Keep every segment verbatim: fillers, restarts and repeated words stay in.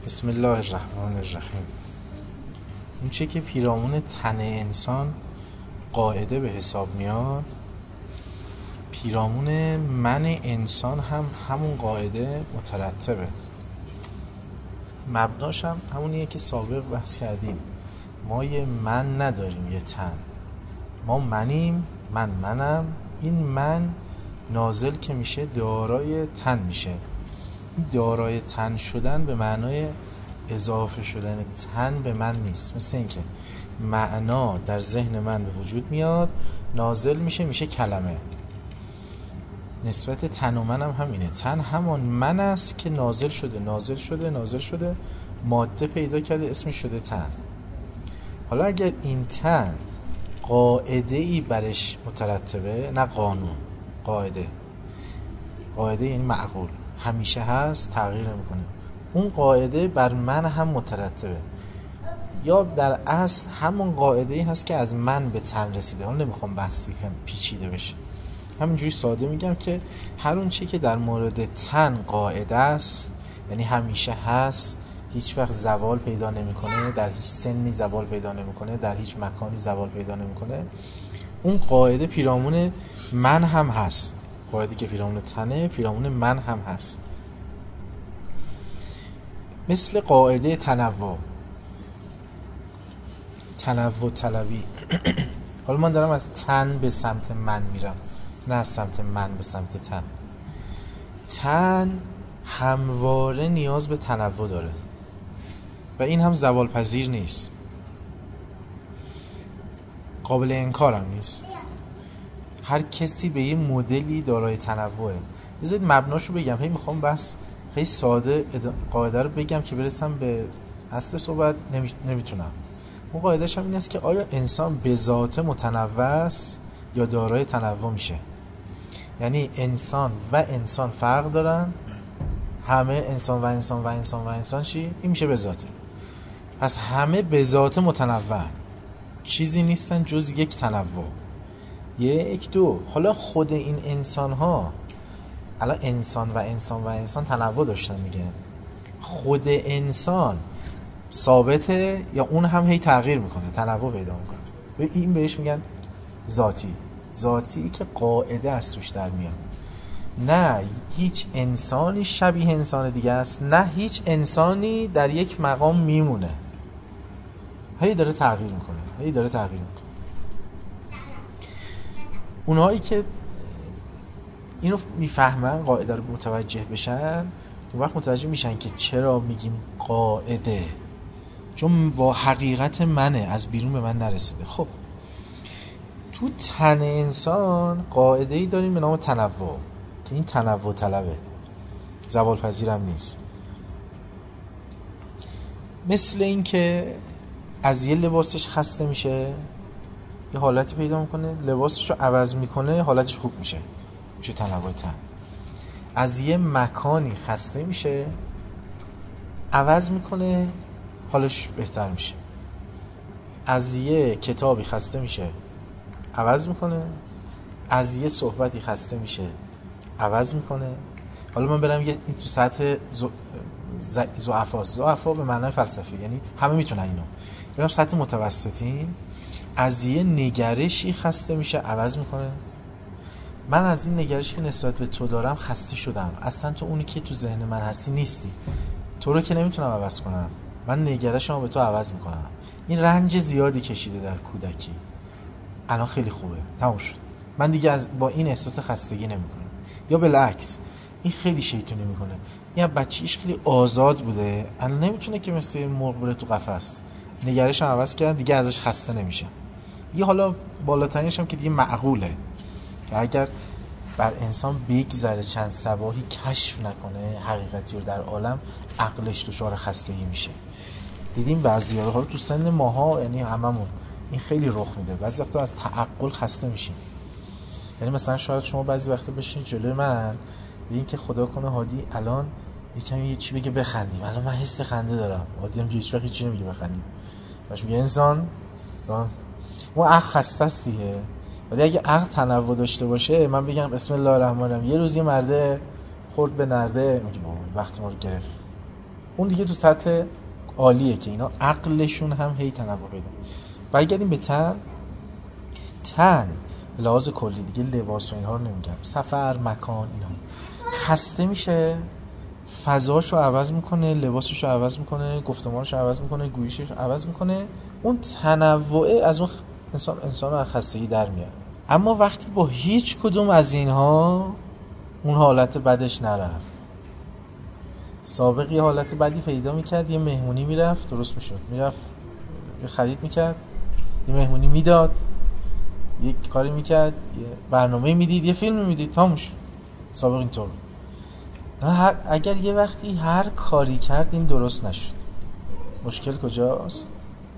بسم الله الرحمن الرحیم. اون چه که پیرامون تن انسان قاعده به حساب میاد، پیرامون من انسان هم همون قاعده مترتبه. مبناش هم همونیه که سابق بحث کردیم. ما یه من نداریم، یه تن. ما منیم، من منم. این من نازل که میشه دارای تن میشه. دارای تن شدن به معنای اضافه شدن تن به من نیست. مثل این که معنا در ذهن من به وجود میاد، نازل میشه میشه کلمه. نسبت تن و من هم همینه. تن همان من است که نازل شده نازل شده نازل شده ماده پیدا کرده، اسمش شده تن. حالا اگر این تن قاعده ای برش مترتبه، نه قانون، قاعده قاعده یعنی معقول، همیشه هست، تغییر نمیکنه، اون قاعده بر من هم مترتبه. یا در اصل همون قاعده ای هست که از من به تن رسیده. اون نمیخوام بحثی کنم پیچیده بشه، همینجوری ساده میگم که هر اون چی که در مورد تن قاعده است، یعنی همیشه هست، هیچ وقت زوال پیدا نمیکنه، در هیچ سنی زوال پیدا نمیکنه، در هیچ مکانی زوال پیدا نمیکنه، اون قاعده پیرامون من هم هست. قاعده که پیرامون تنه پیرامون من هم هست. مثل قاعده تنوع تنوع طلبی. حالا من دارم از تن به سمت من میرم، نه از سمت من به سمت تن. تن همواره نیاز به تنوع داره و این هم زوال پذیر نیست، قابل انکار هم نیست. هر کسی به یه مدلی دارای تنوعه. بذارید مبناشو بگم، هی میخوام بس خیلی ساده قاعده رو بگم که برسم به اصل صحبت، نمی... نمیتونم. اون قاعدهش هم این است که آیا انسان به ذات متنوع است یا دارای تنوع میشه؟ یعنی انسان و انسان فرق دارن، همه انسان و انسان و انسان و انسان چی؟ این میشه به ذاته. پس همه به ذات متنوع، چیزی نیستن جز یک تنوع. یک دو. حالا خود این انسان ها، الان انسان و انسان و انسان تنوع داشتن میگه، خود انسان ثابته یا اون هم هی تغییر میکنه، تنوع پیدا میکنه؟ این بهش میگن ذاتی. ذاتی که قاعده است توش در میاد. نه هیچ انسانی شبیه انسان دیگه است، نه هیچ انسانی در یک مقام میمونه، هی داره تغییر میکنه هی داره تغییر میکنه. اونهایی که اینو میفهمن، قاعده رو متوجه بشن، اون وقت متوجه میشن که چرا میگیم قاعده، چون با حقیقت منه، از بیرون به من نرسیده. خب تو تن انسان قاعده ای داریم به نام تنوع که این تنوع طلبه، زوال پذیرم نیست. مثل این که از یه لباسش خسته میشه، یه حالتی پیدا میکنه، لباسش رو عوض میکنه، حالتش خوب میشه، میشه تنوع تن. از یه مکانی خسته میشه، عوض میکنه، حالش بهتر میشه. از یه کتابی خسته میشه، عوض میکنه. از یه صحبتی خسته میشه، عوض میکنه. حالا من برم یه این تو سطح ضعفا ضعفا به معنای فلسفی، یعنی همه میتونن اینو. برم سطح متوسطین، از یه نگرشی خسته میشه، عوض میکنه. من از این نگرشی که نسبت به تو دارم خسته شدم، اصلا تو اونی که تو ذهن من هستی نیستی، تو رو که نمیتونم عوض کنم، من نگرشمو به تو عوض میکنم. این رنج زیادی کشیده در کودکی، الان خیلی خوبه، تموم شد، من دیگه از با این احساس خستگی نمیکنم. یا بالعکس، این خیلی شیطونی میکنه، این بچه‌ایش خیلی آزاد بوده، الان نمیتونه که مثل مرغ بره تو قفس، نگرشم عوض کرد، دیگه ازش خسته نمیشه. دیگه حالا بالاترینش هم که دیگه معقوله که اگر بر انسان بگذره چند صباحی کشف نکنه حقیقتی رو در عالم، عقلش دچار خستگی میشه. دیدیم بعضی‌ها رو تو سن ماها، یعنی هممون این خیلی رخ میده، بعضی وقتا از تعقل خسته میشیم. یعنی مثلا شاید شما بعضی وقتا بشین جلوی من بگین که خدا کنه هادی الان یکم یه چی بگه بخندیم، الان من حس خنده دارم. هادی هم هیچ وقت چی نمیگه بخندیم، باش میگه انسان اون عقل خسته است دیگه. ولی اگه عقل تنوع داشته باشه، من بگم بسم الله الرحمن الرحیم، یه روز یه مرده خورد به نرده، میگه بابا وقت ما رو گرفت، اون دیگه تو سطح عالیه که اینا عقلشون هم هی تنوع پیدا. برگردیم به تن. تن لحاظ کلی دیگه لباس و اینها رو نمیگم، سفر، مکان، اینا خسته میشه، فضاشو عوض میکنه، لباسشو عوض میکنه، گفتمانشو عوض میکنه، گویششو عوض میکنه. اون تنوع از اون انسان انسان رو خستگی در میاره. اما وقتی با هیچ کدوم از اینها اون حالت بدش نرفت، سابق یه حالت بدی پیدا میکرد، یه مهمونی میرفت درست میشد، میرفت یه خرید میکرد، یه مهمونی میداد، یک کاری میکرد، یه برنامه میدید، یه فیلم میدید، تموش. سابق اینطور بود. هر اگر یه وقتی هر کاری کرد این درست نشد، مشکل کجاست؟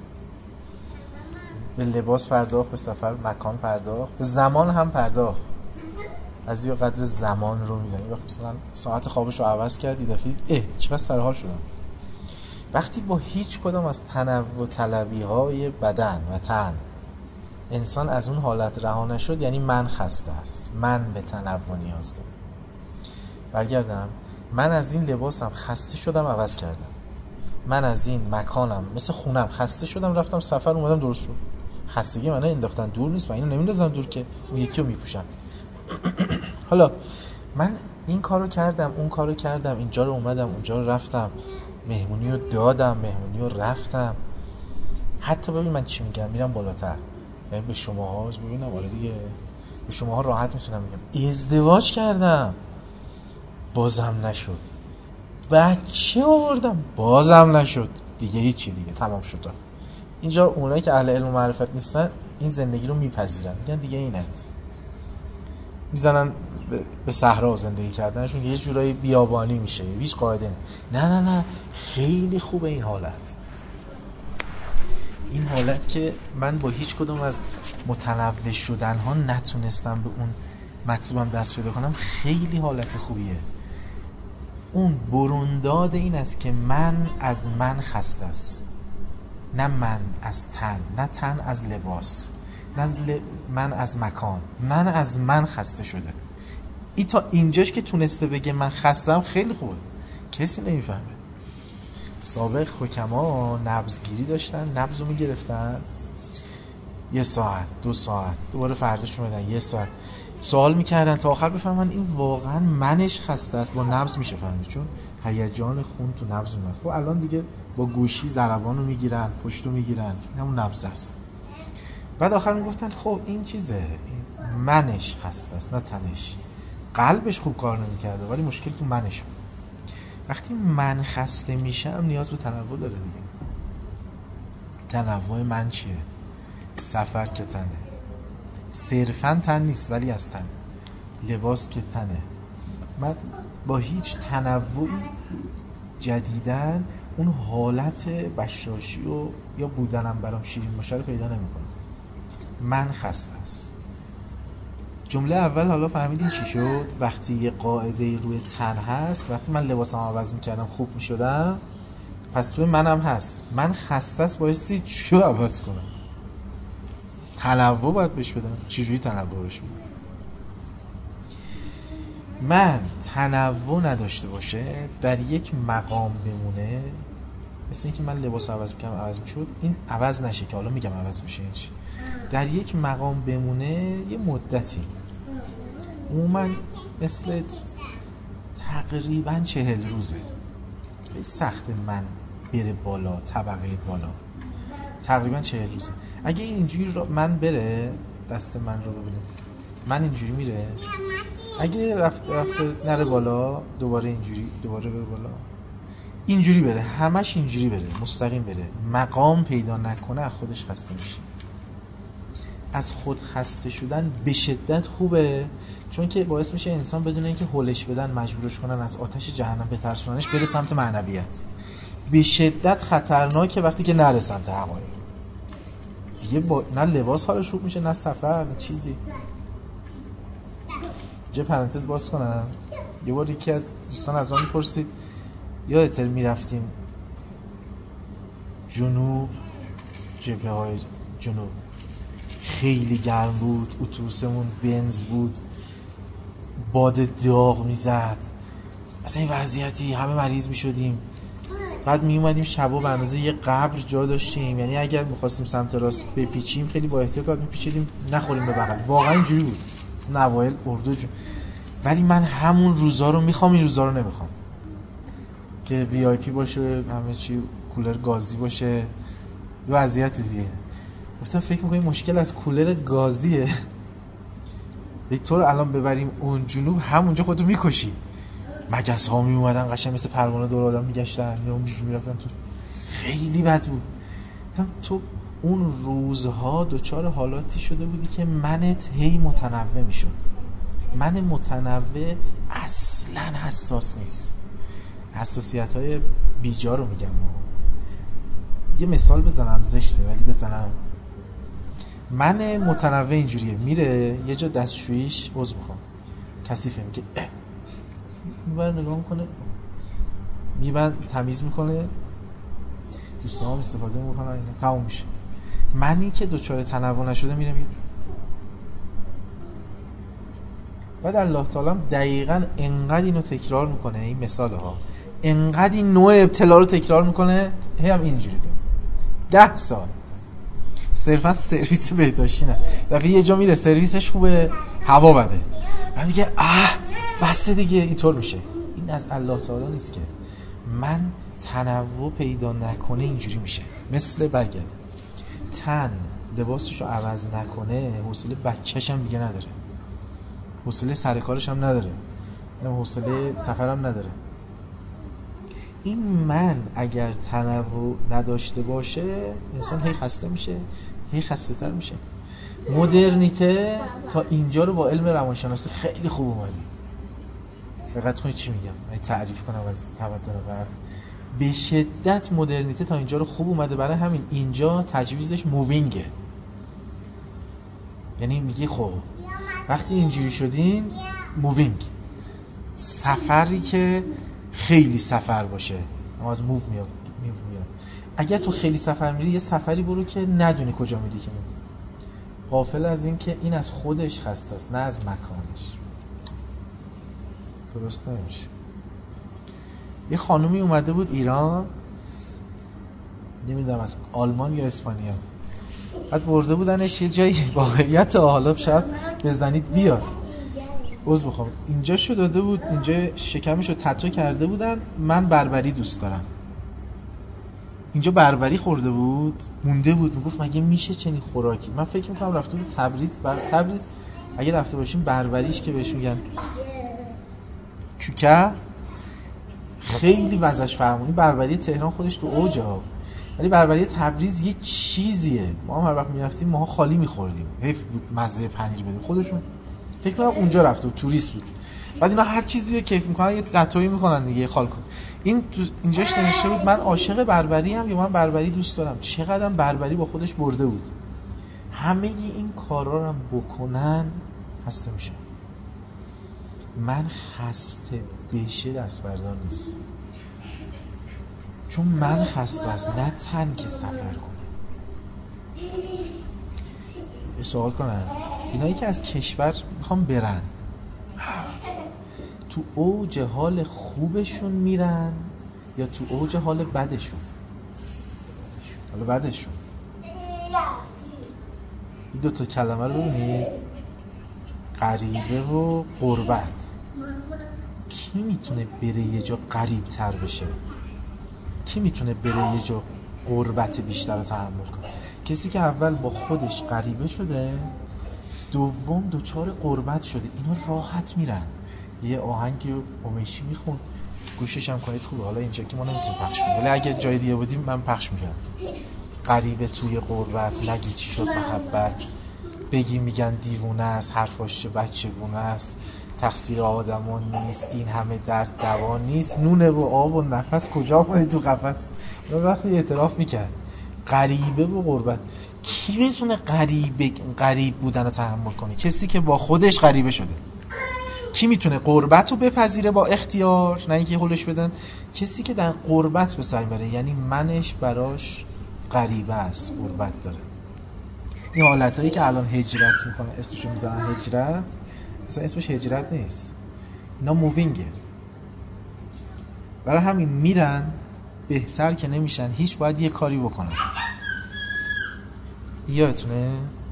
به لباس پرداخت، به سفر مکان پرداخت، به زمان هم پرداخت. از یه قدر زمان رو میدن. وقتی مثلا ساعت خوابش رو عوض کرد، یه دفعه اه چقدر سرحال شدم. وقتی با هیچ کدام از تنوع طلبی های بدن و تن انسان از اون حالت رها نشد، یعنی من خسته است، من به تنوع نیاز دارم. برگردم، من از این لباسم خسته شدم عوض کردم، من از این مکانم مثل خونم خسته شدم رفتم سفر اومدم درست شد. خستگی منو انداختن دور نیست، من اینو نمیندازم دور که اون یکی رو میپوشم. حالا من این کارو کردم، اون کارو کردم، اینجا رو اومدم، اونجا رو رفتم، مهمونی رو دادم، مهمونی رو رفتم. حتی ببین من چی میگم، میرم بالاتر، یعنی به شماها ببینم، آره دیگه به شماها راحت میتونم میگم ازدواج کردم بازم نشد، بچه آوردم بازم نشد، دیگه هیچی، دیگه تمام شد. اینجا اونایی که اهل علم و معرفت نیستن این زندگی رو میپذیرن، میگن دیگه اینه، میزنن به صحرا زندگی کردنشون یه جورایی بیابانی میشه، هیچ قاعده نه نه نه. خیلی خوبه این حالت، این حالت که من با هیچ کدوم از متنوع شدن ها نتونستم به اون مطلوبم دست پیدا کنم. خیلی حالت خوبیه. اون برونداد این است که من از من خسته است، نه من از تن، نه تن از لباس، نه ل... من از مکان، من از من خسته شده. ای تا اینجاش که تونسته بگه من خستم خیلی خوبه، کسی نمیفهمه. سابق حکما نبضگیری داشتن، نبض رو میگرفتن یه ساعت، دو ساعت، دوباره فرداش میمدن یه ساعت سوال میکردن تا آخر بفهمن این واقعا منش خسته است. با نبض میشه فهمید، چون هیجان خون تو نبض میاد. خب الان دیگه با گوشی ضربان رو میگیرن، پشت رو میگیرن، همون نبض است. بعد آخر میگفتن خب این چیزه، این منش خسته است نه تنش. قلبش خوب کار نمیکرده ولی مشکل تو منش بود. وقتی من خسته میشم نیاز به تنوع داره دیگه. تنوع من چیه؟ سفر که تنه، صرفا تن نیست ولی از تن. لباس که تنه. من با هیچ تنوعی جدیدن اون حالت بشاشی و یا بودنم برام شیرین باشه رو پیدا نمی‌کنم. من خسته است. جمله اول حالا فهمیدین چی شد؟ وقتی یه قاعده روی تن هست، وقتی من لباسم عوض می‌کردم خوب می‌شدم، پس توی منم هست. من خسته است بایستی چی رو عوض کنم؟ تنوع باید بهش بدم. چجوری تنوع بهش بدم؟ من تنوع نداشته باشه، در یک مقام بمونه، مثل اینکه من لباس عوض میکنم عوض میشد، این عوض نشه که حالا میگم عوض میشه. این چی؟ در یک مقام بمونه یه مدتی، عموما مثل تقریبا چهل روزه. خیلی سخت من بره بالا، طبقه بالا تقریبا چهل روزه. اگه اینجوری من بره، دست من رو ببینید، من اینجوری میره، اگه رفت رفت نره بالا، دوباره اینجوری، دوباره بره بالا، اینجوری بره، همش اینجوری بره، مستقیم بره، مقام پیدا نکنه، از خودش خسته میشه. از خود خسته شدن به شدت خوبه، چون که باعث میشه انسان بدون اینکه هولش بدن، مجبورش کنن از آتش جهنم بترسوننش، بره سمت معنویت. به شدت خطرناکه وقتی که نره سمت حقایق. دیگه با... نه لباس حالش خوب میشه، نه سفر، نه چیزی. یه پرانتز باز کنم. یه بار یکی از دوستان از آن میپرسید یادت میرفتیم جنوب، جبهه های جنوب خیلی گرم بود، اتوبوسمون بنز بود، باد داغ میزد، اصلا این وضعیتی همه مریض میشدیم، بعد می اومدیم شبا به اندازه یه قبر جا داشتیم، یعنی اگر می‌خواستیم سمت راست بپیچیم خیلی با احتیاط باید می‌پیچیدیم نخوریم به بغل. واقعا اینجوری بود نوایل اردو جو. ولی من همون روزا رو میخوام، این روزا رو نمیخوام که وی آی پی باشه، همه چی کولر گازی باشه. دو اذیت دیگه. گفتم فکر می‌کنم مشکل از کولر گازیه. تو رو الان ببریم اون جنوب همونجا خودتو میکشی. مگس ها می اومدن قشنگ مثل پروانه دور آدم میگشتن یا اونجوری میرفتن تو. خیلی بد بود. تو اون روزها دوچار حالاتی شده بودی که منت هی متنوع میشد. من متنوع اصلا حساس نیست. حساسیت های بیجا رو میگم. یه مثال بزنم زشته ولی بزنم. من متنوع اینجوریه، میره یه جا دستشویش عضو میخوام کثیفه، میگه اه میبره نگاه میکنه، میبند تمیز میکنه، دوستان هم استفاده میکنن، اینا تموم میشه. منی که دوچار تنوع نشده میرم میگه بعد الله تعالی دقیقاً انقدر اینو تکرار میکنه، این مثاله ها انقدر این نوع ابتلا رو تکرار میکنه، هی هم اینجوری ده سال صرفا سرویس بهداشتی نه، دفعه یه جا میره سرویسش خوبه هوا بده، من میگه اه بس دیگه، اینطور میشه. این از الله تعالی نیست که من تنوع پیدا نکنه اینجوری میشه. مثل برگرد تن لباسشو عوض نکنه، حوصله بچه‌ش هم دیگه نداره، حوصله سر کارش هم نداره، حوصله سفرم نداره. این من اگر تنوع نداشته باشه انسان هی خسته میشه، هی خسته تر میشه. مدرنیته تا اینجا رو با علم روانشناسی خیلی خوب اومده. دقت کنید چی میگم، من تعریف کنم از تمدن غرب. به شدت مدرنیته تا اینجا رو خوب اومده، برای همین اینجا تجویزش مووینگه. یعنی میگی خب وقتی اینجوری شدین مووینگ، سفری که خیلی سفر باشه، اما از موو میاد میاد. اگر تو خیلی سفر میری، یه سفری برو که ندونی کجا میری، که میری غافل از این که این از خودش خسته است نه از مکانش. درست نمیشه. یه خانومی اومده بود ایران، نمیدونم از آلمان یا اسپانیا، بعد برده بودنش یه جایی، واقعیت حالا شاید بزنید بیاد عذر بخوام، اینجا شو داده بود، اینجا شکمشو تتو کرده بودن، من بربری دوست دارم. اینجا بربری خورده بود، مونده بود، میگفت مگه میشه چنین خوراکی. من فکر میکنم رفته بود تبریز. بر... تبریز اگه رفته باشیم بربریش که بهش میگن کوکه، خیلی وضعش فرمونی. بربری تهران خودش تو اوجه ها، ولی بربری تبریز یه چیزیه. ما هم هر وقت میرفتیم ماها خالی میخوردیم، حیف بود مزه پنیر بدیم. خودشون فکر کنم اونجا رفته بود، توریست بود. بعد اینا هر چیزی رو کیف میکنن، یه زتویی میکنن دیگه، خال کن. این تو اینجاش نوشته بود من عاشق بربری ام یا من بربری دوست دارم. چقدرم بربری با خودش برده بود. همه این کارا رو هم بکنن خسته میشن. من خسته بشه دست بردار نیست، چون من خسته است، نه تن که سفر کنه. یه سوال کنم، اینایی که از کشور میخوام برن تو اوج حال خوبشون میرن یا تو اوج حال بدشون؟ حال بدشون. این دوتا کلمه رو ببینید، غریبه و غربت. کی میتونه بره یه جا غریب تر بشه؟ کی میتونه بره یه جا غربت بیشتر رو تحمل کنه؟ کسی که اول با خودش غریبه شده، دوم دوچار غربت شده. اینا راحت میرن. یه آهنگی رو امیشی میخون، گوشش هم کنید خوبه. حالا اینجا که ما نمیتونیم پخش کنیم، ولی اگه جای دیگه بودیم من پخش میکردم. غریبه توی غربت، نگی چی شد محبت، بگی میگن دیوونه است، حرفاش بچه گونه است، تقصیر آدمان نیست، این همه درد دوا نیست، نونه و آب و نفس کجا آمده تو قفس. اون وقتی اعتراف میکرد غریبه و غربت. کی میتونه غریبه غریب بودن رو تحمل کنه؟ کسی که با خودش غریبه شده. کی میتونه غربت رو بپذیره با اختیار، نه اینکه هولش بدن؟ کسی که در غربت به سر بره، یعنی منش براش غریبه است، غربت داره. این حالتایی که الان هجرت میکنه اسمشو میذارن هجرت، اصلا اسمش هجرت نیست، اینا مووینگه. برای همین میرن بهتر که نمیشن هیچ، باید یه کاری بکنن. یادتونه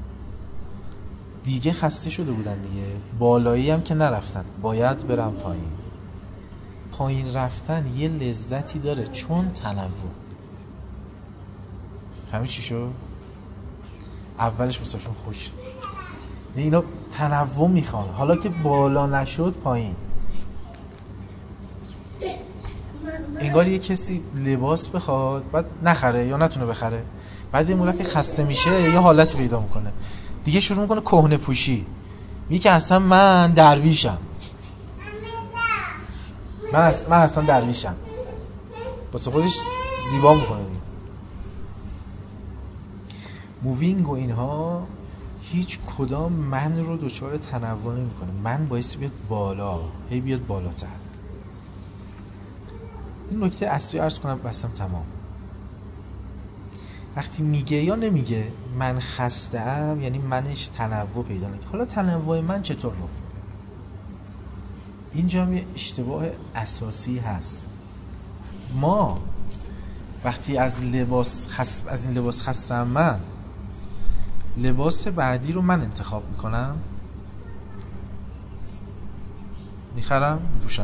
دیگه خسته شده بودن دیگه، بالایی هم که نرفتن، باید برن پایین. پایین رفتن یه لذتی داره چون تنوع. فهمی چی شد؟ اولش بساشون خوش، اینا تنوع میخوان، حالا که بالا نشد پایین. انگار یه کسی لباس بخواد بعد نخره یا نتونه بخره، بعد یه مدت که خسته میشه یه حالتی پیدا میکنه دیگه، شروع میکنه کهنه پوشی، میگه که اصلا من درویشم، من اصلا, من اصلا درویشم، واسه خودش زیبا میکنه. مووینگ و اینها هیچ کدام من رو دچار تنوع نمیکنه، من باعث بیاد بالا، هی بیاد بالاتر. این نکته اصلی عرض کنم بسم تمام. وقتی میگه یا نمیگه من خسته‌ام، یعنی منش تنوع پیدا میکنه. حالا تنوع من چطور رو؟ اینجا هم یه اشتباه اساسی هست. ما وقتی از لباس خست... از این لباس خستم، من لباس بعدی رو من انتخاب میکنم، میخرم، میپوشم.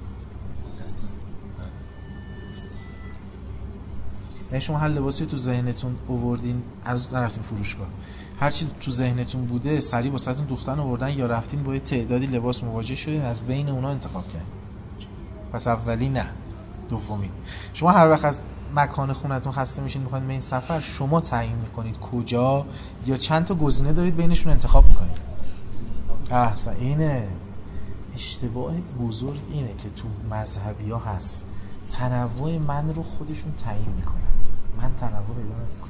یعنی شما هر لباسی تو ذهنتون آوردین، هنوز نرفتین فروشگاه، هر چی تو ذهنتون بوده سریع واسهتون دوختن آوردن، یا رفتین با یه تعدادی لباس مواجه شدین، از بین اونا انتخاب کردین. پس اولی نه، دومی. شما هر وقت از مکان خونتون خسته میشین میخواین به این سفر، شما تعیین میکنید کجا، یا چند تا گزینه دارید بینشون انتخاب میکنید. احسن. اینه اشتباه بزرگ، اینه که تو مذهبی ها هست، تنوع من رو خودشون تعیین میکنن، من تنوع پیدا نمیکنم.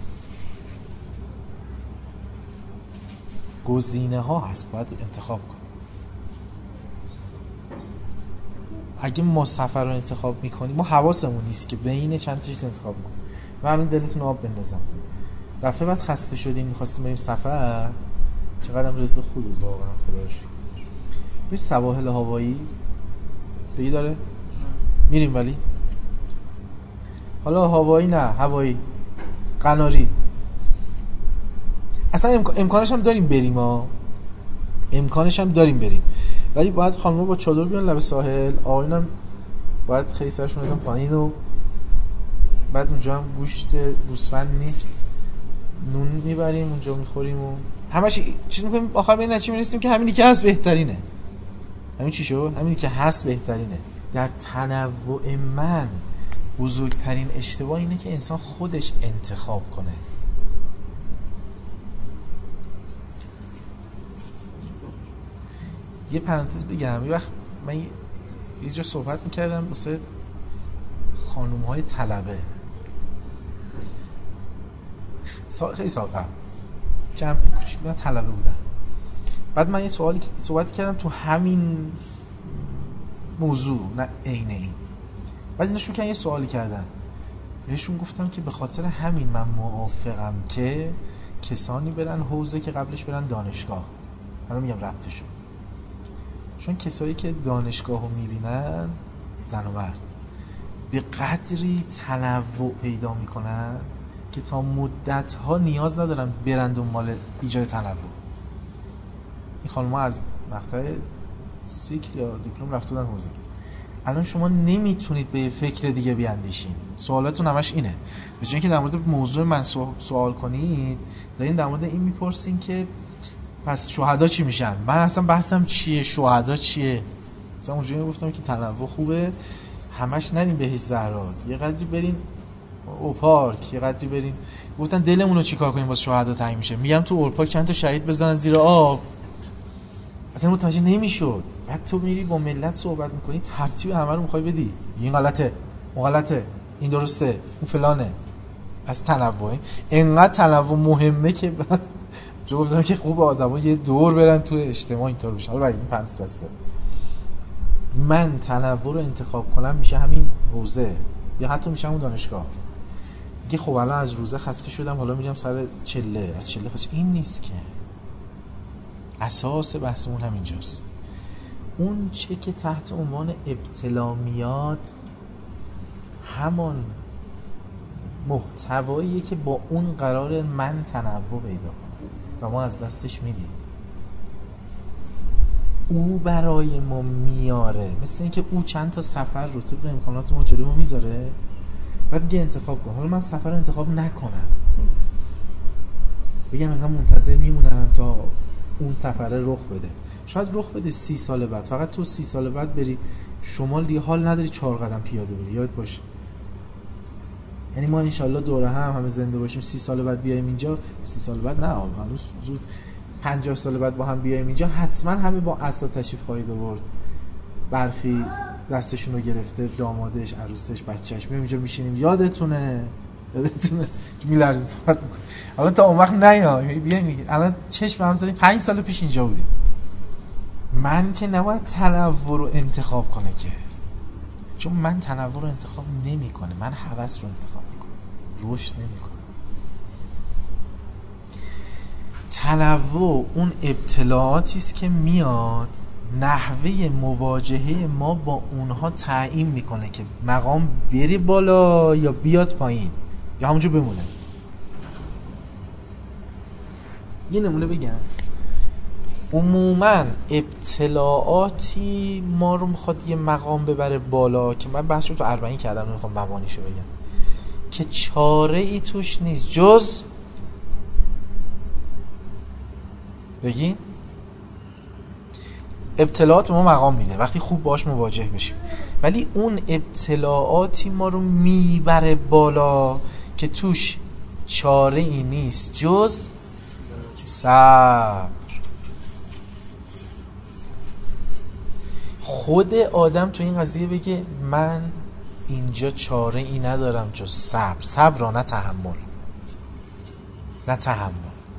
گزینه ها هست، باید انتخاب کنم. اگه ما سفر رو انتخاب میکنیم، ما حواسمون نیست که بین چند تا چیز انتخاب کنیم. من الان دلتون آب بندازم، دفعه بعد خسته شدیم میخواستیم بریم سفر، چقدر هم رزق خوبی واقعا، خدا شکر. میریم سواحل هاوایی، بگی داره میریم، ولی حالا هاوایی نه، هوایی، قناری، اصلا امکان... امکانش هم داریم بریم ها، امکانش هم داریم بریم، ولی باید خانم‌ها با چادر بیان لب ساحل، آقایونم باید خیلی سرشون بزنن پایین، و بعد اونجا هم گوشت گوسفند نیست، نون میبریم اونجا میخوریم و همش چیز میکنیم، آخر به این نتیجه میرسیم که همینی که هست بهترینه. همین چی شد؟ همینی که هست بهترینه. در تنوع من بزرگترین اشتباه اینه که انسان خودش انتخاب کنه. یه پرانتز بگم، یه وقت من یه جا صحبت میکردم واسه خانوم های طلبه، خیلی سال قبل، جمع کوچیک من طلبه بودن، بعد من یه سوالی صحبت کردم تو همین موضوع، نه عین این، بعد اینشون که یه سوالی کردن، بهشون گفتم که به خاطر همین من موافقم که کسانی برن حوزه که قبلش برن دانشگاه. حالا میگم ربطشون، چون کسایی که دانشگاه رو میبینن، زن و مرد، به قدری تنوع پیدا میکنن که تا مدت ها نیاز ندارن برن دنبال ایجاد تنوع. این خانم ها از مقطع سیکل یا دیپلم رفته بودن حوزه، الان شما نمیتونید به فکر دیگه بیاندیشین، سوالاتون همش اینه، به جای اینکه در مورد موضوع من سوال کنید، دارین در مورد این میپرسین که پس شهدا چی میشن. من اصلا بحثم چیه، شهدا چیه؟ مثلا اونجوری گفتم که تنوع خوبه، همش نریم به هیچ زهرا، یه قدری برین اورپارک، یه قدری برین. گفتن دلمون رو چیکار کنیم واسه شهدا تعیین میشه، میگم تو اورپارک چند تا شهید بزنن زیر آب، اصلا متوجه نمیشد. بعد تو میری با ملت صحبت میکنی، ترتیب همه رو میخوای بدی، این غلطه، اون غلطه، این درسته، اون فلانه. از تنوع اینقدر تنوع مهمه که بعد جو گفتم که خوب آدم‌ها یه دور برن تو اجتماع اینطور بشه. حالا این پنس بسته من تنوع رو انتخاب کنم، میشه همین حوزه، یا حتی میشه همون دانشگاه. دیگه خب الان از روزه خسته شدم، حالا میرم سر چله، از چله خسته. این نیست که اساس بحثمون همینجاست. اون چه که تحت عنوان ابتلا میاد همان محتواییه که با اون قرار من تنوع پیدا کنم و ما از دستش میدیم. او برای ما میاره، مثل اینکه او چند تا سفر رو طبق امکانات ما جلوی ما میذاره، بعد میگه انتخاب کن. حالا من سفر رو انتخاب نکنم، بگم انقدر منتظر میمونم تا اون سفره رخ بده. شاید رخ بده سی سال بعد، فقط تو سی سال بعد بری شمال دیگه حال نداری چهار قدم پیاده بری. یاد باشه، یعنی ما انشالله دوره هم همه زنده باشیم، سی سال بعد بیایم اینجا، سی سال بعد نه هنوز زود، پنجاه سال بعد با هم بیایم اینجا، حتما همه با اسا تشریف خواهید آورد. برخی دستشون رو گرفته دامادش، عروسش، بچهش، میام اینجا میشینیم. یادتونه یادتونه میلرزیم صحبت میکنیم. حالا تا اون وقت نیا بیایم دیگه. الان چشم هم زدیم پنج سال پیش اینجا بودیم. من که نباید تنوع رو انتخاب کنه که، چون من تنوع رو انتخاب نمیکنه، من هوس رو انتخاب میکنم، رشد نمیکنه. تنوع اون ابتلاعاتی است که میاد نحوه مواجهه ما با اونها تعیین میکنه که مقام بری بالا یا بیاد پایین یا همونجا بمونه. یه نمونه بگم. عموما ابتلاعاتی ما رو میخواد یه مقام ببره بالا که من بحث رو تو اربعین کردم، نمیخوام مبانیشو بگم، که چاره ای توش نیست جز بگی ابتلاعات به ما مقام میده وقتی خوب باش مواجه بشیم، ولی اون ابتلاعاتی ما رو میبره بالا که توش چاره ای نیست جز صبر. خود آدم تو این قضیه بگه من اینجا چاره ای ندارم جز صبر. صبر را نه تحمل، نه تحمل.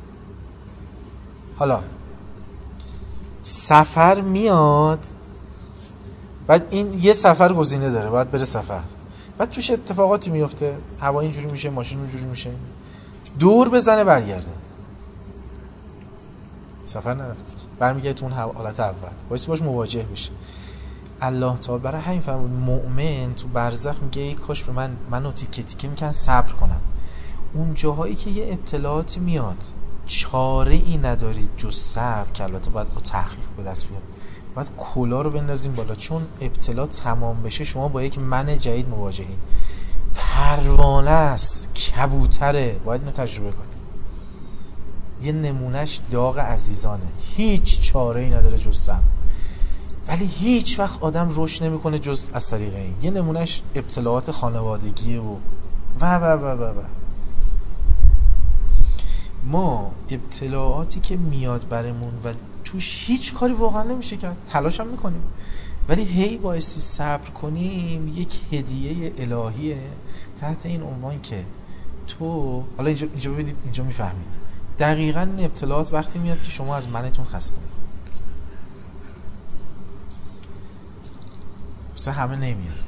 حالا سفر میاد، بعد این یه سفر گزینه داره، باید بره سفر، بعد توش اتفاقاتی میفته، هوا اینجوری میشه، ماشین اونجوری میشه، دور بزنه برگرده، سفر نرفتی، برمیگرده تو اون حالت اول، باعث باش مواجه بشه. الله تعالی برای همین فرمود مؤمن تو برزخ میگه ای کاش به من منو تیکه تیکه میکنن صبر کنم. اون جاهایی که یه ابتلاعاتی میاد چاره ای نداری جز صبر، که البته باید با تحقیق به دست بیاد، باید کلا رو بندازیم بالا، چون ابتلا تمام بشه شما با یک من جدید مواجهین. پروانه است، کبوتره، باید اینو تجربه کنید. یه نمونهش داغ عزیزانه، هیچ چاره ای نداره جز صبر، ولی هیچ وقت آدم رشد نمیکنه جز از طریق این. یه نمونهش ابتلاعات خانوادگیه و و و و و, و. ما ابتلاعاتی که میاد برمون و توش هیچ کاری واقعا نمیشه کرد، تلاش هم میکنیم، ولی هی بایستی صبر کنیم. یک هدیه الهیه تحت این عنوان که تو حالا اینجا اینجا ببینید، اینجا میفهمید دقیقاً این ابتلاعات وقتی میاد که شما از منتون خسته، مثلا همه نمیاد.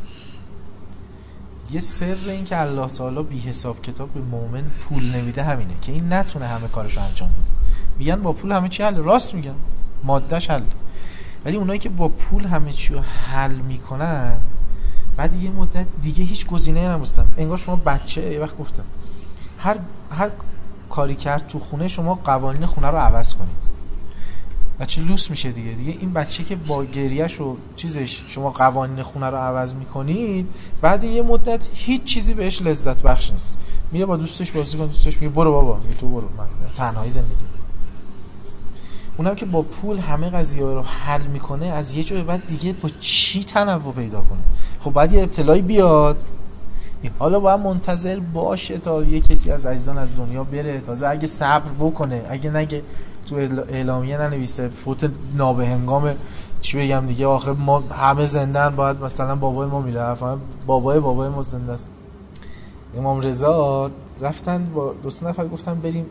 یه سر این که الله تعالی بی حساب کتاب به مؤمن پول نمیده همینه که این نتونه همه کارشو انجام بده. میگن با پول همه چی حل، راست میگن، مادهش حل، ولی اونایی که با پول همه چی رو حل میکنن بعد یه مدت دیگه هیچ گزینه‌ای نمیستن. انگار شما بچه، یه وقت گفتم هر هر کاری کرد تو خونه شما قوانین خونه رو عوض کنید، بچه لوس میشه دیگه. دیگه این بچه که با گریهش و چیزش شما قوانین خونه رو عوض میکنید، بعد یه مدت هیچ چیزی بهش لذت بخش نیست، میره با دوستش بازی کنه، دوستش میگه برو بابا، میگه تو برو، من تنهایی زندگی میکنم. اونم که با پول همه قضیه رو حل میکنه، از یه جای بعد دیگه با چی تنوع پیدا کنه؟ خب بعد یه ابتلایی بیاد، حالا باید منتظر باشه تا یه کسی از عزیزان از دنیا بره، تازه اگه صبر بکنه، اگه نگه تو اعلامیه ننویسه فوت نابهنگام، چی بگم دیگه، آخه ما همه زندن، باید مثلا بابای ما میرفت، بابای بابای ما زنده است. امام رضا رفتن با دو سه نفر گفتن بریم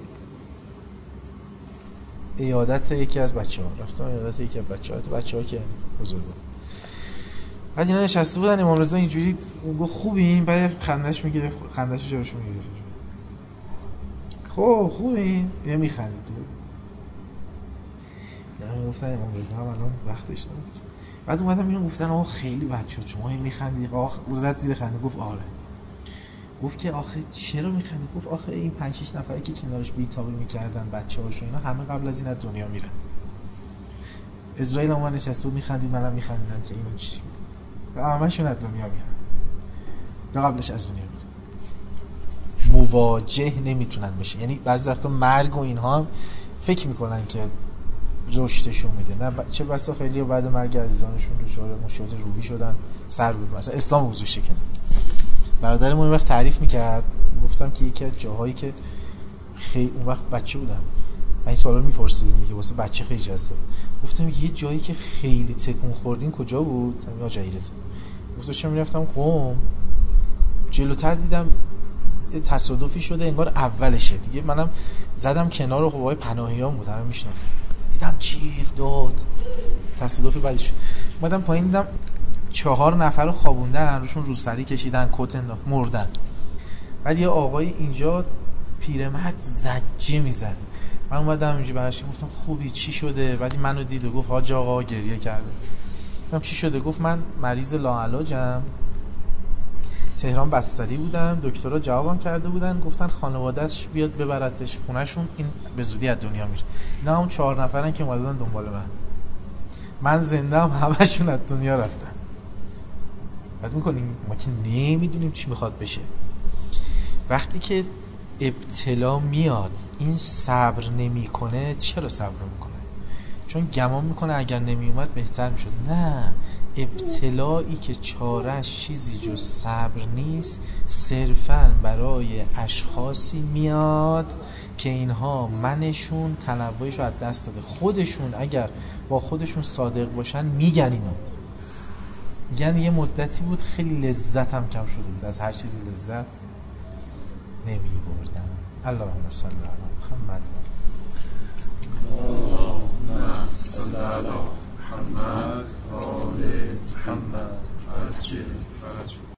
عیادت یکی از بچه‌ها، رفتن عیادت یکی از بچه‌ها، تو بچه‌ها که بزرگا، بعد اینا نشسته بودن، امام رضا اینجوری گفت خوبین، بعد خندش میگیره، خندش جاش میگیره، خب خوبین، یه میخندید. یعنی گفتن امام رضا هم الان وقتش نبود، بعد اومدم اینو گفتن آقا خیلی بچه ها شما میخندی. آخ او زد زیر خنده گفت آره. گفت که آخه چرا میخندی؟ گفت آخه این پنج شش نفری که کنارش بیتابی میکردن بچه‌هاشون اینا همه قبل از این از دنیا میرن. اسرائیل هم نشسته بود میخندید، منم میخندیدم که اینا چی همه‌شون از دنیا میرن. نه قبلش از دنیا میرن. مواجه نمیتونن بشه. یعنی بعضی وقتا مرگ و اینها هم فکر میکنن که رشدشون میده. نه چه بسا خیلی بعد مرگ عزیزانشون دچار مشکلات روحی شدن، سر بود مثلا اسلام گذاشته کنه. برادرم اون وقت تعریف میکرد، گفتم که یکی از جاهایی که خیلی اون وقت بچه بودم من این سوالا رو میپرسیدم دیگه، واسه بچه خیلی جذاب. گفتم یه جایی که خیلی تکون خوردین کجا بود؟ یا جایرز. گفتم چه میرفتم قم، جلوتر دیدم تصادفی شده انگار اولشه دیگه، منم زدم کنار و آقای پناهیان بود، همه میشناختم. دیدم جیغ داد، تصادفی بعدش اومدم پایین دیدم چهار نفر رو خوابوندن، روشون روسری کشیدن، کت انداخت، مردن. بعد یه آقای اینجا پیرمرد زجه میزد. من اومدم اینجا براش گفتم خوبی چی شده؟ بعد منو دید و گفت حاج آقا گریه کرده. گفتم چی شده؟ گفت من مریض لاعلاجم، تهران بستری بودم، دکترها جوابم کرده بودن گفتن خانواده‌اش بیاد ببرتش خونه‌شون، این به زودی از دنیا میره. اینا هم چهار نفرن که اومدن دنبال من. من زنده هم، همشون از دنیا رفتن. بعد میکنیم ما که نمیدونیم چی میخواد بشه. وقتی که ابتلا میاد این صبر نمیکنه. چرا صبر نمیکنه؟ چون گمان میکنه اگر نمیومد بهتر میشد. نه، ابتلایی که چاره‌اش چیزی جز صبر نیست، صرفاً برای اشخاصی میاد که اینها منشون تنوعش رو از دست داده. خودشون اگر با خودشون صادق باشن میگن اینو، میگن یه مدتی بود خیلی لذتم کم شده بود، از هر چیزی لذت نمی بردم. اللهم صل علی محمد.